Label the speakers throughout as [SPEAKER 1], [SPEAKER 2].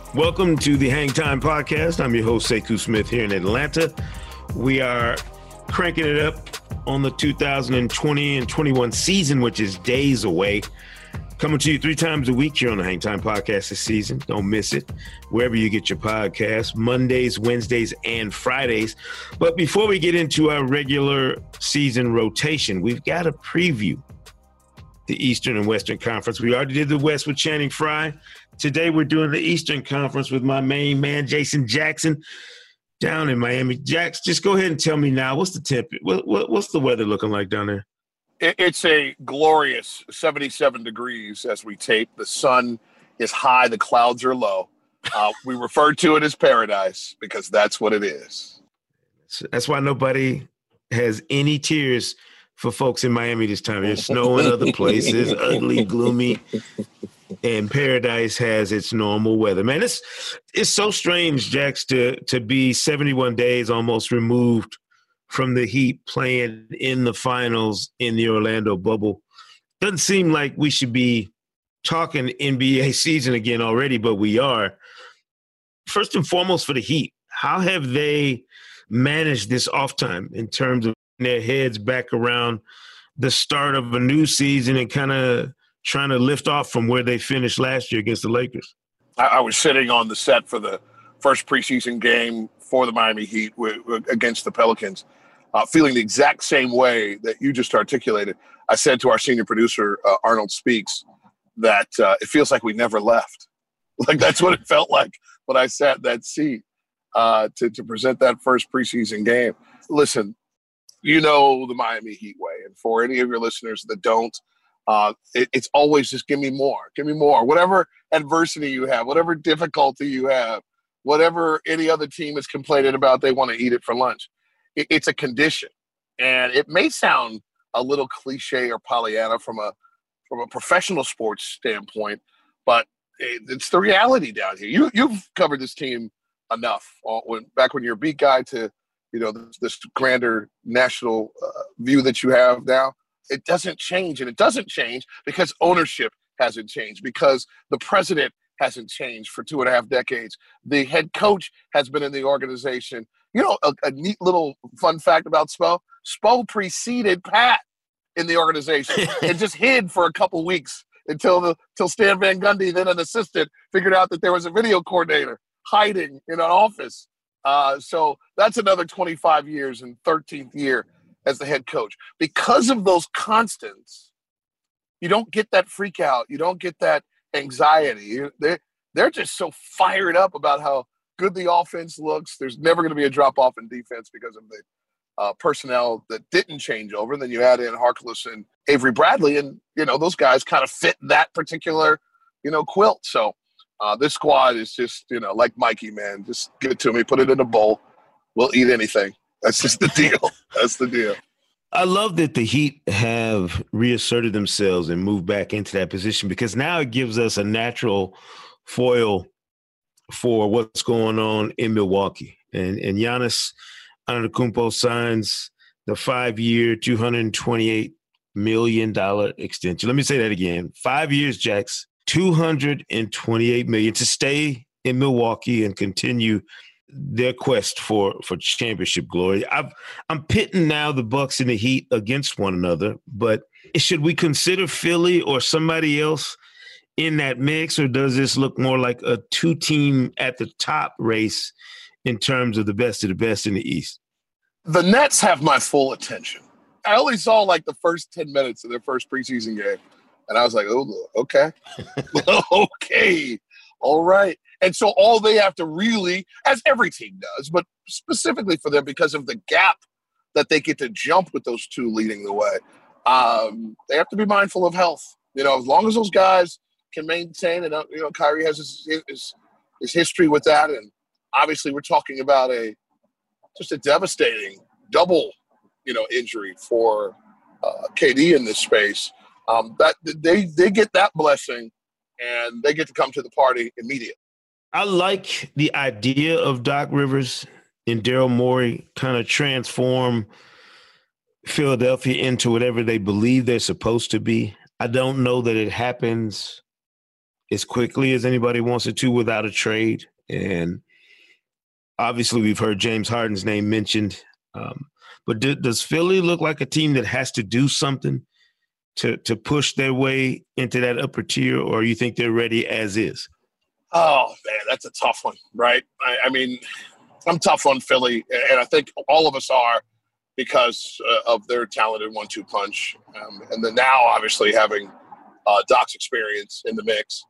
[SPEAKER 1] Welcome to the Hang Time Podcast. I'm your host, Sekou Smith, here in Atlanta. We are cranking it up on the 2020 and 21 season, which is days away. Coming to you 3 times a week here on the Hang Time Podcast this season. Don't miss it. Wherever you get your podcasts, Mondays, Wednesdays, and Fridays. But before we get into our regular season rotation, we've got to preview the Eastern and Western Conference. We already did the West with Channing Frye. Today we're doing the Eastern Conference with my main man, Jason Jackson, down in Miami. Jax, just go ahead and tell me now, what's the temp? What's the weather looking like down there?
[SPEAKER 2] It's a glorious 77 degrees as we tape. The sun is high. The clouds are low. We refer to it as paradise because that's what it is.
[SPEAKER 1] That's why nobody has any tears for folks in Miami this time. There's snow in other places, ugly, gloomy, and paradise has its normal weather. Man, it's so strange, Jax, to be 71 days almost removed from the Heat playing in the finals in the Orlando bubble. Doesn't seem like we should be talking NBA season again already, but we are. First and foremost for the Heat, how have they managed this off time in terms of their heads back around the start of a new season and kind of trying to lift off from where they finished last year against the Lakers?
[SPEAKER 2] I was sitting on the set for the first preseason game for the Miami Heat against the Pelicans, feeling the exact same way that you just articulated. I said to our senior producer, Arnold Speaks, that it feels like we never left. Like that's what it felt like when I sat in that seat to present that first preseason game. Listen, you know the Miami Heat way. And for any of your listeners that don't, it's always just give me more. Whatever adversity you have, whatever difficulty you have, whatever any other team is complaining about, they want to eat it for lunch. It's a condition. And it may sound a little cliche or Pollyanna from a professional sports standpoint, but it's the reality down here. You've covered this team enough back when you're a beat guy to, this grander national view that you have now. It doesn't change, and it doesn't change because ownership hasn't changed, because the president hasn't changed for 2.5 decades. The head coach has been in the organization. A neat little fun fact about Spo. Spo preceded Pat in the organization and just hid for a couple weeks until Stan Van Gundy, then an assistant, figured out that there was a video coordinator hiding in an office. So that's another 25 years and 13th year as the head coach. Because of those constants, you don't get that freak out. You don't get that anxiety. They're just so fired up about how good the offense looks. There's never going to be a drop-off in defense because of the personnel that didn't change over. Then you add in Harkless and Avery Bradley, and, those guys kind of fit that particular, quilt. So this squad is just, like Mikey, man. Just give it to me. Put it in a bowl. We'll eat anything. That's just the deal. That's the deal.
[SPEAKER 1] I love that the Heat have reasserted themselves and moved back into that position, because now it gives us a natural foil for what's going on in Milwaukee. And Giannis Antetokounmpo signs the 5-year, $228 million extension. Let me say that again. 5 years, Jax, $228 million to stay in Milwaukee and continue their quest for championship glory. I'm pitting now the Bucks and the Heat against one another, but should we consider Philly or somebody else in that mix, or does this look more like a 2-team at the top race in terms of the best of the best in the East?
[SPEAKER 2] The Nets have my full attention. I only saw like the first 10 minutes of their first preseason game, and I was like, oh, okay. Okay. All right. And so all they have to really, as every team does, but specifically for them because of the gap that they get to jump with those two leading the way, they have to be mindful of health. As long as those guys can maintain, and Kyrie has his history with that, and obviously we're talking about just a devastating double, injury for KD in this space. That they get that blessing, and they get to come to the party immediately.
[SPEAKER 1] I like the idea of Doc Rivers and Daryl Morey kind of transform Philadelphia into whatever they believe they're supposed to be. I don't know that it happens as quickly as anybody wants it to without a trade. And obviously, we've heard James Harden's name mentioned. But does Philly look like a team that has to do something to push their way into that upper tier, or you think they're ready as is?
[SPEAKER 2] Oh, man, that's a tough one, right? I mean, I'm tough on Philly, and I think all of us are because of their talented 1-2 punch. And then now, obviously, having Doc's experience in the mix,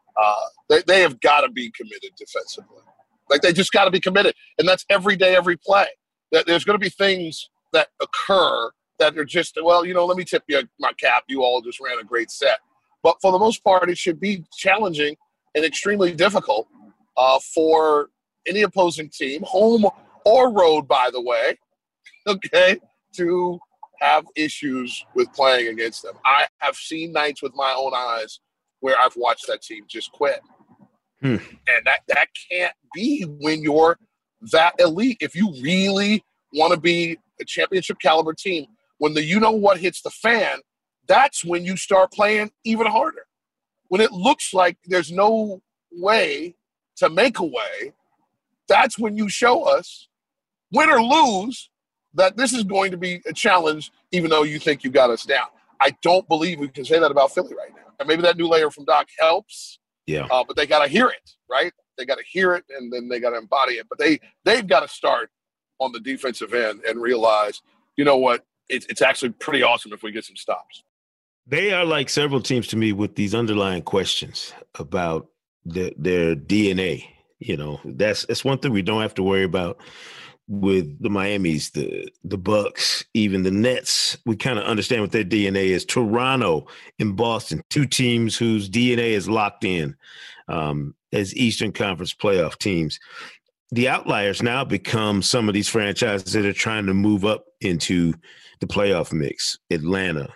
[SPEAKER 2] they have got to be committed defensively. Like, they just got to be committed. And that's every day, every play. There's going to be things that occur that are just, well, let me tip you my cap. You all just ran a great set. But for the most part, it should be challenging and extremely difficult for any opposing team, home or road, by the way, okay, to have issues with playing against them. I have seen nights with my own eyes where I've watched that team just quit. And that can't be when you're that elite. If you really want to be a championship caliber team, when the you-know-what hits the fan, that's when you start playing even harder. When it looks like there's no way to make a way, that's when you show us, win or lose, that this is going to be a challenge, even though you think you got us down. I don't believe we can say that about Philly right now. And maybe that new layer from Doc helps.
[SPEAKER 1] Yeah.
[SPEAKER 2] But they got to hear it, right? They got to hear it, and then they got to embody it. But they've got to start on the defensive end and realize, you know what, it's actually pretty awesome if we get some stops.
[SPEAKER 1] They are like several teams to me with these underlying questions about their DNA. That's one thing we don't have to worry about with the Miamis, the Bucks, even the Nets. We kind of understand what their DNA is. Toronto and Boston, two teams whose DNA is locked in as Eastern Conference playoff teams. The outliers now become some of these franchises that are trying to move up into the playoff mix. Atlanta,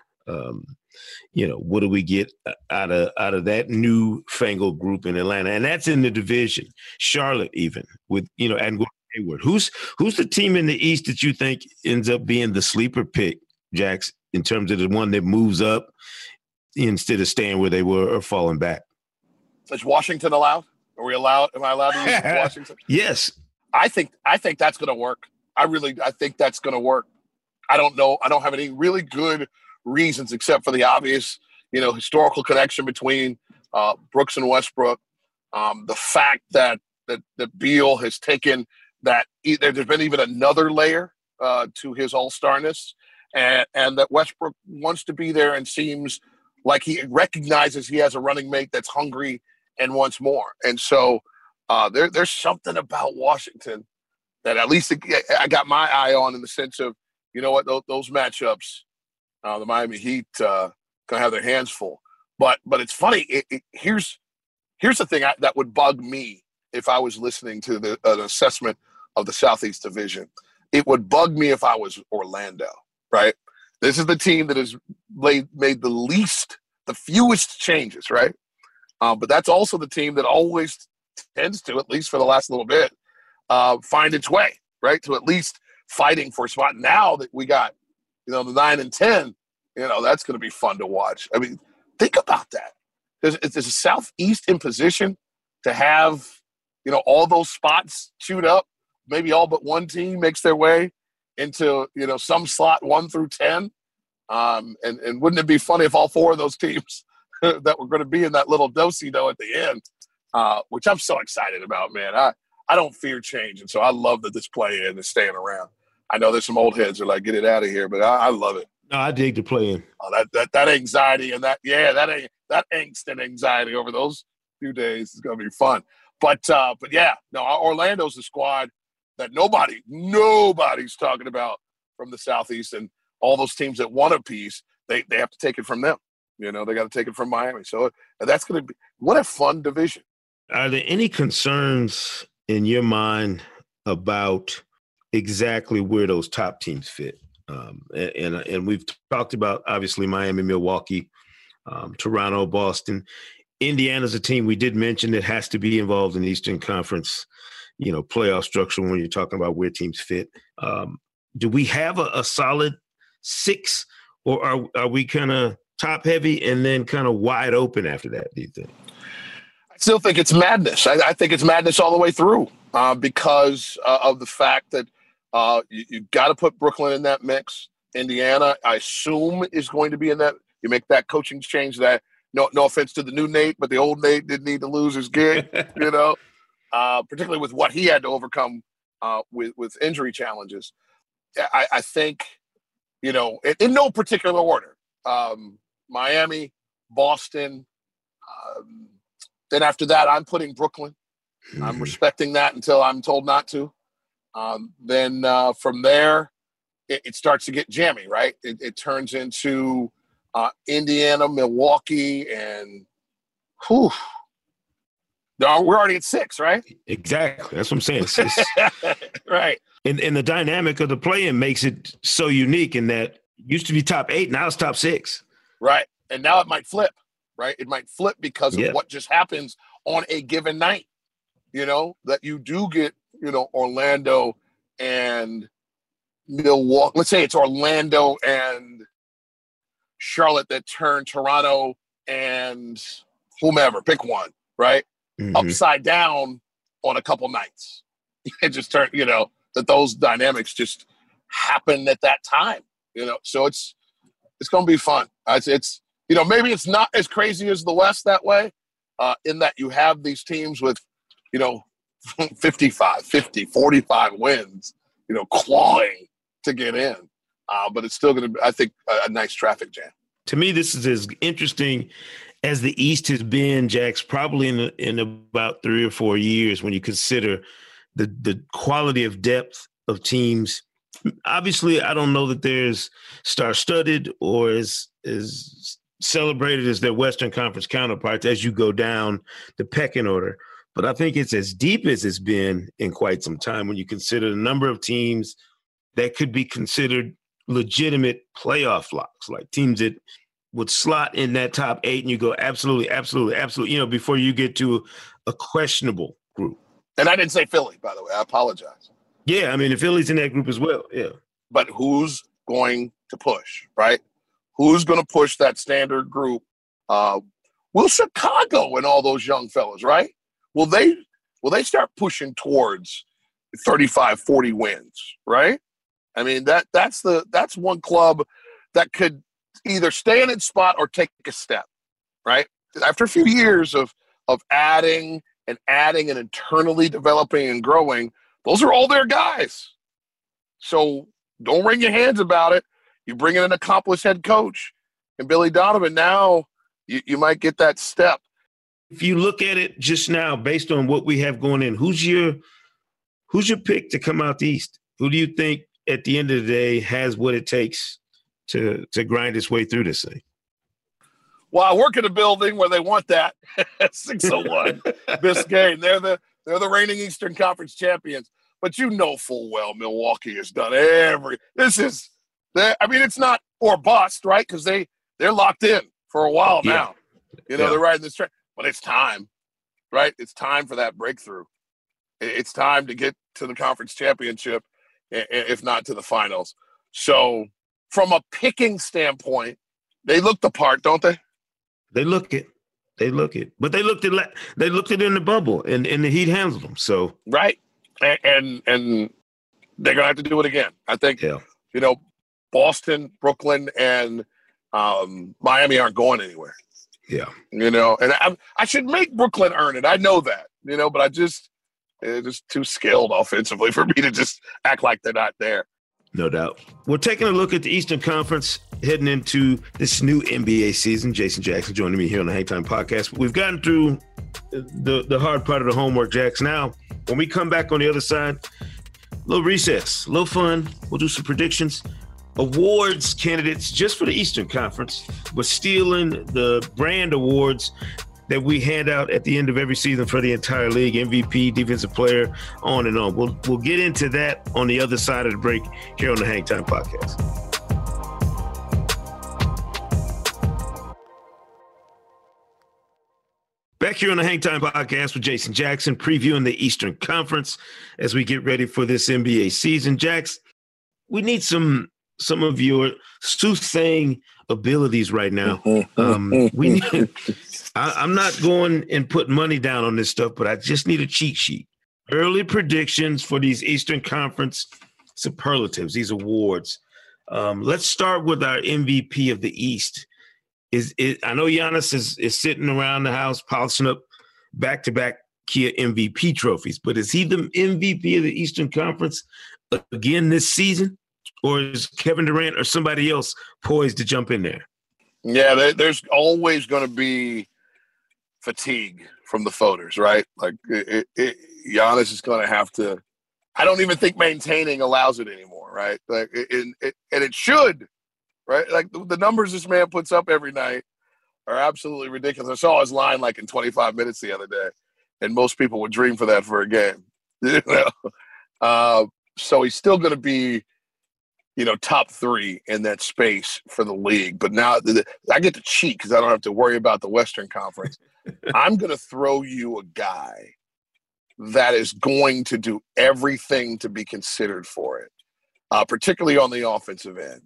[SPEAKER 1] what do we get out of that newfangled group in Atlanta? And that's in the division. Charlotte, even with and Hayward. Who's the team in the East that you think ends up being the sleeper pick, Jax, in terms of the one that moves up instead of staying where they were or falling back?
[SPEAKER 2] Is Washington allowed? Are we allowed? Am I allowed to use Washington?
[SPEAKER 1] Yes.
[SPEAKER 2] I think that's going to work. I think that's going to work. I don't know. I don't have any really good reasons except for the obvious, historical connection between Brooks and Westbrook. The fact that Beal has taken that there's been even another layer to his all-starness, and that Westbrook wants to be there and seems like he recognizes he has a running mate that's hungry and wants more. And so there's something about Washington that at least I got my eye on, in the sense of, those matchups, the Miami Heat gonna have their hands full. But it's funny. Here's the thing that would bug me if I was listening to an assessment of the Southeast Division. It would bug me if I was Orlando, right? This is the team that has made the fewest changes, right? But that's also the team that always tends to, at least for the last little bit, find its way, right, to at least fighting for a spot. Now that we got, the 9 and 10, that's going to be fun to watch. I mean, think about that. There's a Southeast in position to have, all those spots chewed up. Maybe all but one team makes their way into, some slot 1 through 10. And wouldn't it be funny if all four of those teams that were going to be in that little do-si-do at the end, which I'm so excited about, man. I don't fear change, and so I love that this play-in is staying around. I know there's some old heads that are like, get it out of here, but I love it.
[SPEAKER 1] No, I dig the play-in.
[SPEAKER 2] Oh, that anxiety and that angst and anxiety over those few days is going to be fun. But yeah, no, Orlando's the squad that nobody's talking about from the Southeast, and all those teams that want a piece, they have to take it from them. They got to take it from Miami. So that's going to be – what a fun division.
[SPEAKER 1] Are there any concerns in your mind about exactly where those top teams fit? And we've talked about, obviously, Miami, Milwaukee, Toronto, Boston. Indiana's a team we did mention that has to be involved in the Eastern Conference, playoff structure when you're talking about where teams fit. Do we have a solid 6, or are we kind of top heavy and then kind of wide open after that, do you think?
[SPEAKER 2] still think it's madness. I think it's madness all the way through because of the fact that you got to put Brooklyn in that mix. Indiana, I assume, is going to be in that. You make that coaching change. That no offense to the new Nate, but the old Nate didn't need to lose his gig. Particularly with what he had to overcome with injury challenges. I think, in no particular order. Miami, Boston. Then after that, I'm putting Brooklyn. I'm respecting that until I'm told not to. Then from there, it starts to get jammy, right? It turns into Indiana, Milwaukee, and we're already at 6, right?
[SPEAKER 1] Exactly. That's what I'm saying.
[SPEAKER 2] Right.
[SPEAKER 1] And the dynamic of the play-in makes it so unique in that it used to be top 8, now it's top 6.
[SPEAKER 2] Right. And now it might flip, right? It might flip because of what just happens on a given night, that you do get, Orlando and Milwaukee. Let's say it's Orlando and Charlotte that turn Toronto and whomever, pick one, right? Upside down on a couple nights. It just turned, that those dynamics just happen at that time, So it's going to be fun. It's maybe it's not as crazy as the West that way, in that you have these teams with, 55, 50, 45 wins, clawing to get in. But it's still going to be, I think, a nice traffic jam.
[SPEAKER 1] To me, this is as interesting as the East has been, Jax, probably in about 3 or 4 years when you consider the quality of depth of teams. Obviously, I don't know that there's star-studded or as celebrated as their Western Conference counterparts as you go down the pecking order. But I think it's as deep as it's been in quite some time when you consider the number of teams that could be considered legitimate playoff locks, like teams that would slot in that top 8 and you go absolutely, before you get to a questionable group.
[SPEAKER 2] And I didn't say Philly, by the way. I apologize.
[SPEAKER 1] Yeah, I mean, the Philly's in that group as well, yeah.
[SPEAKER 2] But who's going to push, right? Who's going to push that standard group? Will Chicago and all those young fellas, right? Will they start pushing towards 35, 40 wins, right? I mean, that's one club that could either stay in its spot or take a step, right? After a few years of adding and internally developing and growing, those are all their guys. So don't wring your hands about it. You bring in an accomplished head coach and Billy Donovan, now you might get that step.
[SPEAKER 1] If you look at it just now, based on what we have going in, who's your pick to come out the East? Who do you think at the end of the day has what it takes to grind its way through this thing?
[SPEAKER 2] Well, I work in a building where they want that. 601 Biscayne. They're the reigning Eastern Conference champions. But full well Milwaukee has done it's not or bust, right? Because they're locked in for a while now. They're riding this train. But it's time, right? It's time for that breakthrough. It's time to get to the conference championship, if not to the finals. So from a picking standpoint, they look the part, don't they?
[SPEAKER 1] They look it. But they looked it in the bubble, and the Heat handled them. So
[SPEAKER 2] right, and they're gonna have to do it again. I think. Boston, Brooklyn, and Miami aren't going anywhere.
[SPEAKER 1] Yeah,
[SPEAKER 2] and I should make Brooklyn earn it. I know that, but they're just too skilled offensively for me to just act like they're not there.
[SPEAKER 1] No doubt. We're taking a look at the Eastern Conference heading into this new NBA season. Jason Jackson joining me here on the Hang Time Podcast. We've gotten through the hard part of the homework, Jax. Now, when we come back on the other side, a little recess, a little fun. We'll do some predictions. Awards candidates just for the Eastern Conference. We're stealing the brand awards that we hand out at the end of every season for the entire league, MVP, defensive player, on and on. We'll get into that on the other side of the break here on the Hang Time Podcast. Back here on the Hang Time Podcast with Jason Jackson, previewing the Eastern Conference as we get ready for this NBA season. Jax, we need some of your soothsaying abilities right now. We need I'm not going and putting money down on this stuff, but I just need a cheat sheet. Early predictions for these Eastern Conference superlatives, these awards. Let's start with our MVP of the East. I know Giannis is sitting around the house polishing up back-to-back Kia MVP trophies, but is he the MVP of the Eastern Conference again this season? Or is Kevin Durant or somebody else poised to jump in there?
[SPEAKER 2] Yeah, there's always going to be fatigue from the voters, right? Like Giannis is going to have to – I don't even think maintaining allows it anymore, right? Like, and it should, right? Like the numbers this man puts up every night are absolutely ridiculous. I saw his line like in 25 minutes the other day, and most people would dream for that for a game. You know? So he's still going to be, top 3 in that space for the league. But now I get to cheat because I don't have to worry about the Western Conference. I'm going to throw you a guy that is going to do everything to be considered for it, particularly on the offensive end.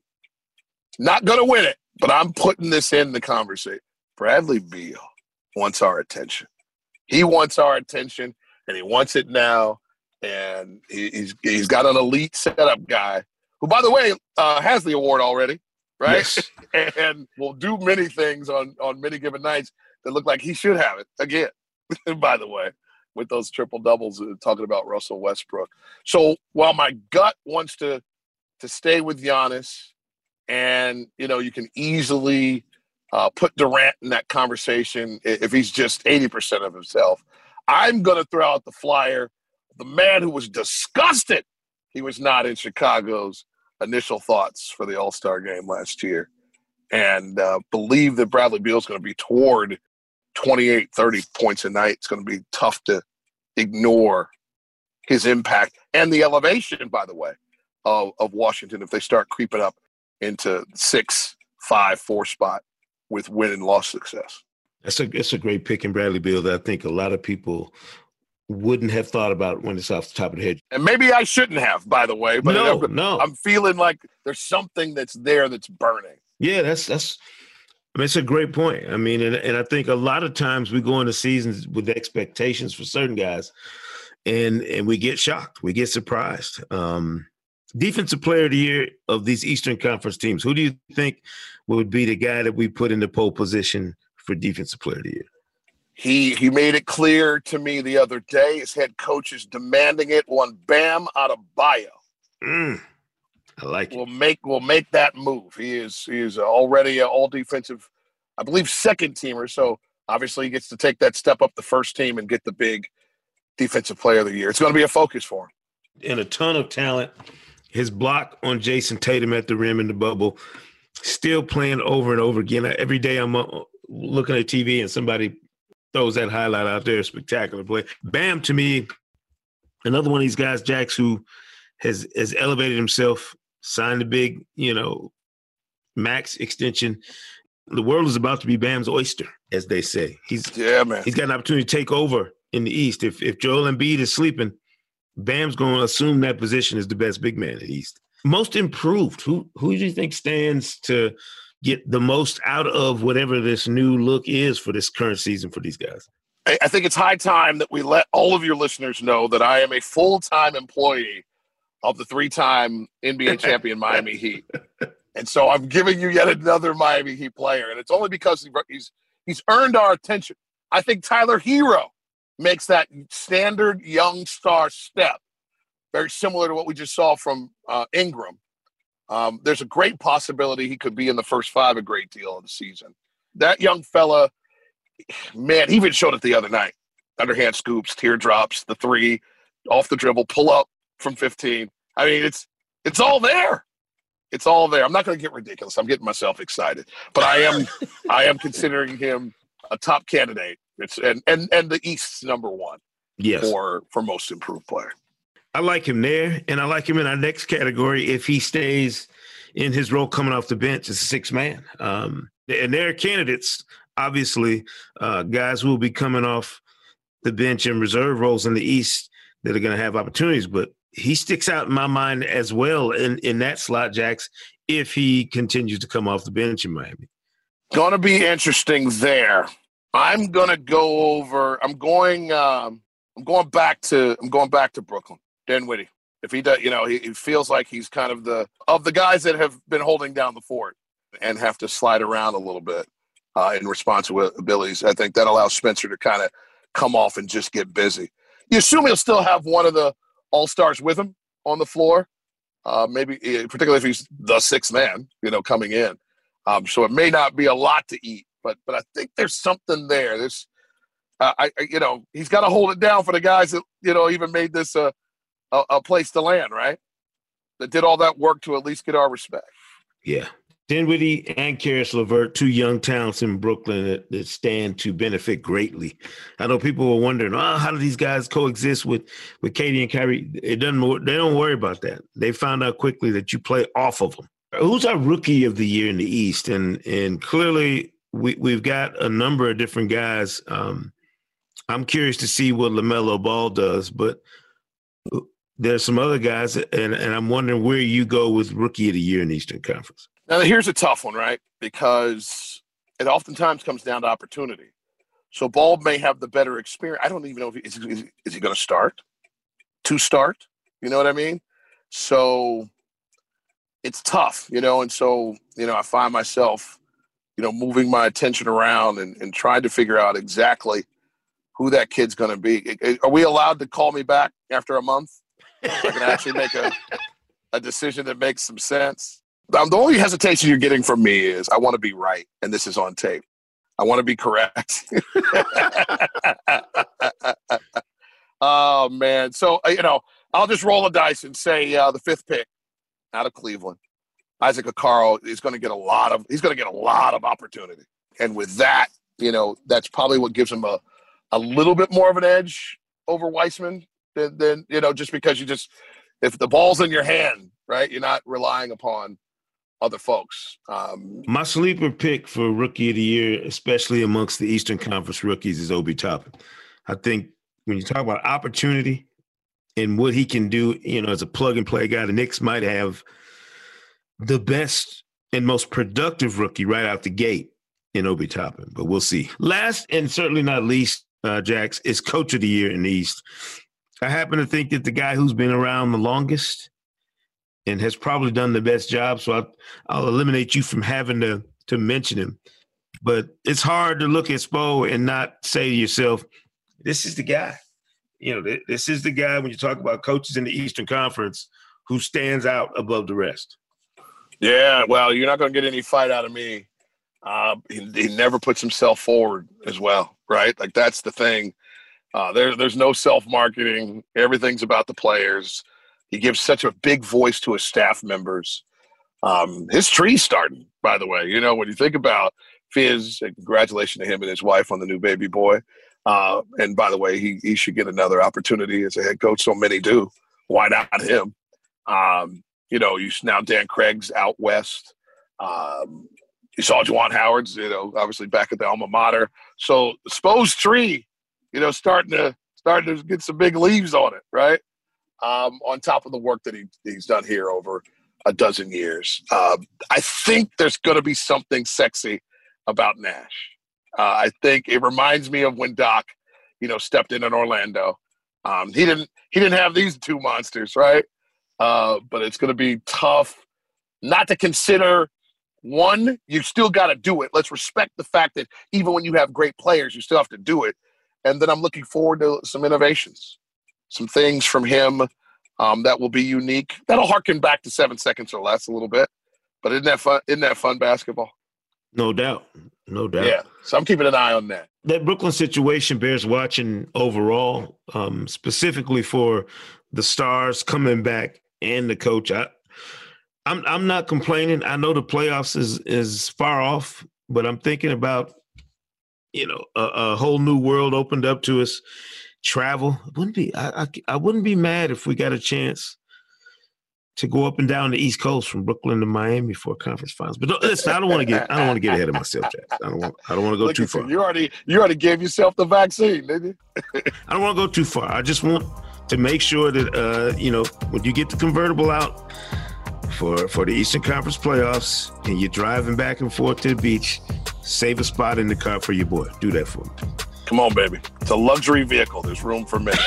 [SPEAKER 2] Not going to win it, but I'm putting this in the conversation. Bradley Beal wants our attention. He wants our attention, and he wants it now. And he's got an elite setup guy who, by the way, has the award already, right? Yes. And will do many things on many given nights that look like he should have it again, by the way, with those triple doubles talking about Russell Westbrook. So while my gut wants to stay with Giannis, and, you can easily put Durant in that conversation if he's just 80% of himself, I'm going to throw out the flyer. The man who was disgusted he was not in Chicago's initial thoughts for the All-Star game last year, and believe that Bradley Beal is going to be toward 28, 30 points a night. It's going to be tough to ignore his impact and the elevation, by the way, of Washington if they start creeping up into 6, 5, 4 spot with win and loss success.
[SPEAKER 1] It's a great pick in Bradley Beal that I think a lot of people wouldn't have thought about when it's off the top of the head.
[SPEAKER 2] And maybe I shouldn't have, by the way. But
[SPEAKER 1] no.
[SPEAKER 2] I'm feeling like there's something that's there that's burning.
[SPEAKER 1] Yeah, it's a great point. I mean, and I think a lot of times we go into seasons with expectations for certain guys, and we get shocked. We get surprised. Defensive player of the year of these Eastern Conference teams, who do you think would be the guy that we put in the pole position for defensive player of the year?
[SPEAKER 2] He made it clear to me the other day. His head coach is demanding it. One Bam Adebayo.
[SPEAKER 1] I like it.
[SPEAKER 2] Will make that move. He is already an all defensive, I believe, second teamer. So obviously he gets to take that step up the first team and get the big defensive player of the year. It's going to be a focus for him.
[SPEAKER 1] And a ton of talent. His block on Jason Tatum at the rim in the bubble, still playing over and over again. Every day I'm looking at TV and somebody throws that highlight out there. Spectacular play. Bam, to me, another one of these guys, Jax, who has elevated himself, signed a big, max extension. The world is about to be Bam's oyster, as they say. He's got an opportunity to take over in the East. If Joel Embiid is sleeping, Bam's going to assume that position as the best big man in the East. Most improved. Who do you think stands to get the most out of whatever this new look is for this current season for these guys?
[SPEAKER 2] I think it's high time that we let all of your listeners know that I am a full-time employee of the 3-time NBA champion Miami Heat. And so I'm giving you yet another Miami Heat player, and it's only because he's earned our attention. I think Tyler Hero makes that standard young star step, very similar to what we just saw from Ingram. There's a great possibility he could be in the first 5 a great deal of the season. That young fella, man, he even showed it the other night. Underhand scoops, teardrops, the 3, off the dribble, pull up from 15. I mean, it's all there. It's all there. I'm not going to get ridiculous. I'm getting myself excited. But I am considering him a top candidate. And the East's number 1 for most improved player.
[SPEAKER 1] I like him there, and I like him in our next category if he stays in his role coming off the bench as a 6th man. And there are candidates, obviously, guys who will be coming off the bench in reserve roles in the East that are going to have opportunities. But he sticks out in my mind as well in that slot, Jax, if he continues to come off the bench in Miami.
[SPEAKER 2] Going to be interesting there. I'm gonna go over. I'm going back to Brooklyn. Dinwiddie. If he does, he feels like he's kind of the guys that have been holding down the fort and have to slide around a little bit in responsibilities. I think that allows Spencer to kind of come off and just get busy. You assume he'll still have one of the all-stars with him on the floor, maybe particularly if he's the sixth man, coming in. So it may not be a lot to eat, but I think there's something there. There's, he's got to hold it down for the guys that even made this a place to land, right? That did all that work to at least get our respect.
[SPEAKER 1] Yeah. Dinwiddie and Karis LeVert, two young talents in Brooklyn that stand to benefit greatly. I know people were wondering, how do these guys coexist with KD and Kyrie? They don't worry about that. They found out quickly that you play off of them. Who's our rookie of the year in the East? And clearly we've got a number of different guys. I'm curious to see what LaMelo Ball does, but there's some other guys, and I'm wondering where you go with rookie of the year in the Eastern Conference.
[SPEAKER 2] Now, here's a tough one, right? Because it oftentimes comes down to opportunity. So Ball may have the better experience. I don't even know if is he going to start? To start? You know what I mean? So it's tough, and so, I find myself, moving my attention around and trying to figure out exactly who that kid's going to be. Are we allowed to call me back after a month? I can actually make a decision that makes some sense. The only hesitation you're getting from me is I want to be right, and this is on tape. I want to be correct. Oh, man. So, I'll just roll a dice and say the fifth pick out of Cleveland, Isaac Okoro, is going to get a lot of opportunity. And with that, that's probably what gives him a little bit more of an edge over Weissman than just because if the ball's in your hand, right, you're not relying upon other folks.
[SPEAKER 1] My sleeper pick for rookie of the year, especially amongst the Eastern Conference rookies, is Obi Toppin. I think when you talk about opportunity and what he can do, as a plug-and-play guy, the Knicks might have the best and most productive rookie right out the gate in Obi Toppin, but we'll see. Last and certainly not least, Jax, is Coach of the Year in the East. I happen to think that the guy who's been around the longest and has probably done the best job, so I'll eliminate you from having to mention him. But it's hard to look at Spo and not say to yourself, this is the guy. This is the guy when you talk about coaches in the Eastern Conference who stands out above the rest.
[SPEAKER 2] Yeah, well, you're not going to get any fight out of me. He never puts himself forward as well, right? Like, that's the thing. There's no self-marketing. Everything's about the players. He gives such a big voice to his staff members. His tree's starting, by the way. When you think about Fizz, and congratulations to him and his wife on the new baby boy. And by the way, he should get another opportunity as a head coach. So many do. Why not him? Now Dan Craig's out west. You saw Juwan Howard's, obviously back at the alma mater. So Spo's tree, starting to get some big leaves on it, right? On top of the work that he's done here over a dozen years. I think there's going to be something sexy about Nash. I think it reminds me of when Doc, stepped in Orlando. He didn't have these two monsters, right? But it's going to be tough not to consider. One, you still got to do it. Let's respect the fact that even when you have great players, you still have to do it. And then I'm looking forward to some innovations, some things from him that will be unique. That'll harken back to 7 seconds or less a little bit. But isn't that fun basketball?
[SPEAKER 1] No doubt.
[SPEAKER 2] Yeah, so I'm keeping an eye on that.
[SPEAKER 1] That Brooklyn situation bears watching overall, specifically for the stars coming back and the coach. I'm not complaining. I know the playoffs is far off, but I'm thinking about, a whole new world opened up to us. Travel. I wouldn't be mad if we got a chance to go up and down the East Coast from Brooklyn to Miami for conference finals. But listen, I don't want to get ahead of myself, Jack. I don't want to go too far.
[SPEAKER 2] You already gave yourself the vaccine, didn't you?
[SPEAKER 1] I don't want to go too far. I just want to make sure that when you get the convertible out for the Eastern Conference playoffs and you're driving back and forth to the beach, Save a spot in the car for your boy. Do that for me.
[SPEAKER 2] Come on, baby. It's a luxury vehicle. There's room for many.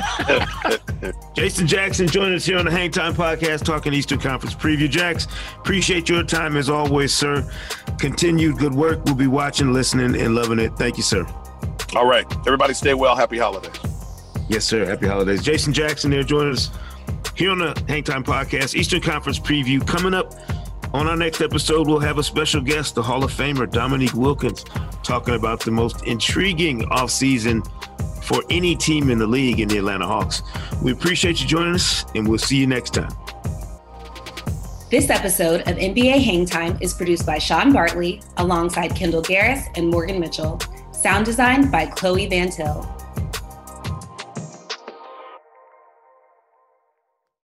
[SPEAKER 1] Jason Jackson joined us here on the Hang Time Podcast, talking Eastern Conference preview. Jax, appreciate your time as always, sir. Continued good work. We'll be watching, listening, and loving it. Thank you, sir.
[SPEAKER 2] All right. Everybody stay well. Happy holidays.
[SPEAKER 1] Yes, sir. Happy holidays. Jason Jackson there joining us here on the Hang Time Podcast. Eastern Conference preview coming up. On our next episode, we'll have a special guest, the Hall of Famer, Dominique Wilkins, talking about the most intriguing offseason for any team in the league in the Atlanta Hawks. We appreciate you joining us, and we'll see you next time.
[SPEAKER 3] This episode of NBA Hang Time is produced by Sean Bartley alongside Kendall Garris and Morgan Mitchell. Sound design by Chloe Van Til.